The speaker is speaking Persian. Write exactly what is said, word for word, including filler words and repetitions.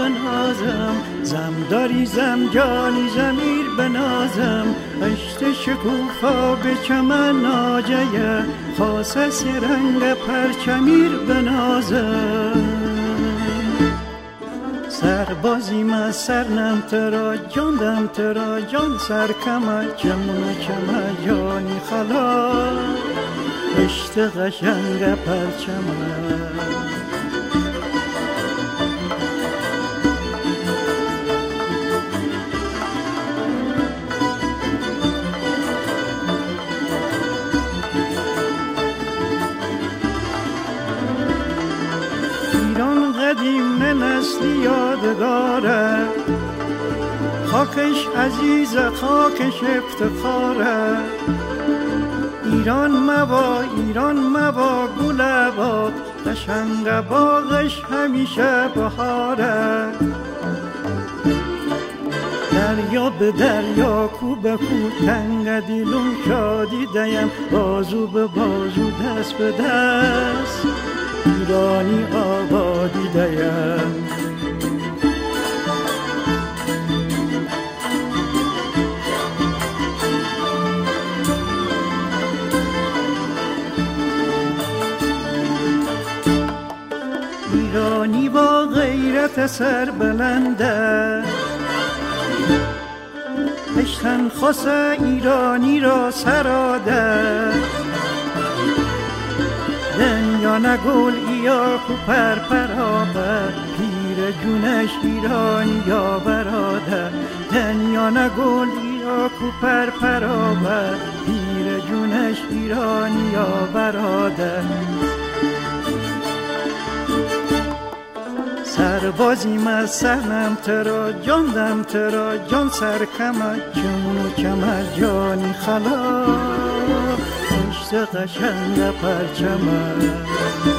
بنازم، زم داری زم جانی زمیر بنازم، اشت شکوفا به چمن ناجیه، خاصه رنگ پرچمیر بنازم. سربازیم از سرنم ترا جاندم ترا جان سرکمه، چمون چمه جانی خلا، اشت قشنگ پرچمه. قدیم نسلی یادگاره، خاکش عزیز خاکش افتخاره. ایران مبا ایران مبا گل باد، قشنگ باغش همیشه بهاره. دریا به دریا کو به کو تنگ دیلم شادی دیم، بازو به بازو دست به دست ایرانی آبادی دیم. ایرانی با غیرت سر بلنده، اشتن خاص ایرانی را سراده. دنیا نگول ایا کو پر پرابه، پیر جونش ایرانی یا براده. دنیا نگول ایا کو پر پرابه، پیر جونش ایرانی یا براده. سربازیم از سرنم ترا جاندم ترا جان سرکمه، چمون کمر جانی خلا، اشت قشنگ پرچمه.